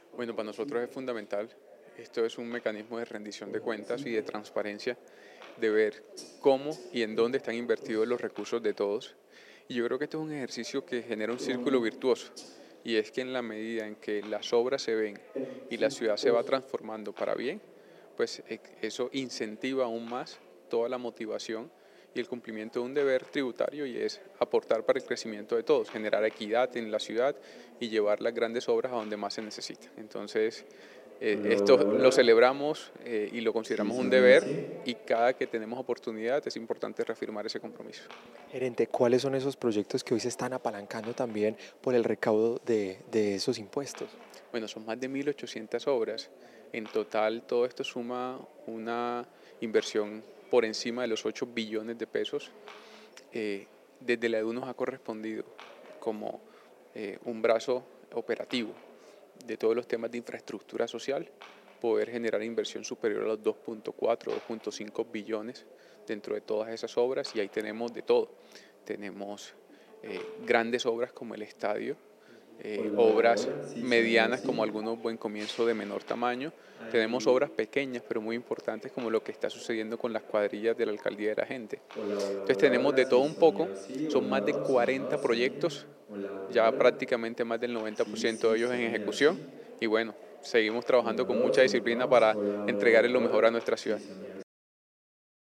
Bueno, para nosotros es fundamental. Esto es un mecanismo de rendición de cuentas y de transparencia, de ver cómo y en dónde están invertidos los recursos de todos. Y yo creo que esto es un ejercicio que genera un círculo virtuoso. Y es que en la medida en que las obras se ven y la ciudad se va transformando para bien, pues eso incentiva aún más toda la motivación y el cumplimiento de un deber tributario, y es aportar para el crecimiento de todos, generar equidad en la ciudad y llevar las grandes obras a donde más se necesitan. Entonces, Hola, esto hola, lo hola. celebramos y lo Sí, consideramos un sonora deber, así. y cada que tenemos oportunidad es importante reafirmar ese compromiso. Gerente, ¿cuáles son esos proyectos que hoy se están apalancando también por el recaudo de esos impuestos? Bueno, son más de 1.800 obras. En total, todo esto suma una inversión por encima de los 8 billones de pesos. eh, Desde la EDU nos ha correspondido como un brazo operativo de todos los temas de infraestructura social, poder generar inversión superior a los 2.4, 2.5 billones dentro de todas esas obras, y ahí tenemos de todo. Tenemos grandes obras como el estadio, Hola, hola, obras hola. Sí, sonora medianas como así. algunos buen comienzo de menor tamaño. Tenemos Ahí. obras pequeñas pero muy importantes como lo que está sucediendo con las cuadrillas de la alcaldía de la gente. Hola, hola, Entonces hola, tenemos hola. de todo Sí, un poco, sonido así. son Hola, más de dos. Sonido 40 así. proyectos, Hola, hola, ya hola. prácticamente más del Sí, 90% de sí, ellos en sonido ejecución, así. y bueno, seguimos trabajando Uno, con mucha dos, uno, disciplina dos. para Hola, entregar hola, lo mejor a hola. nuestra Sí, ciudad. sonido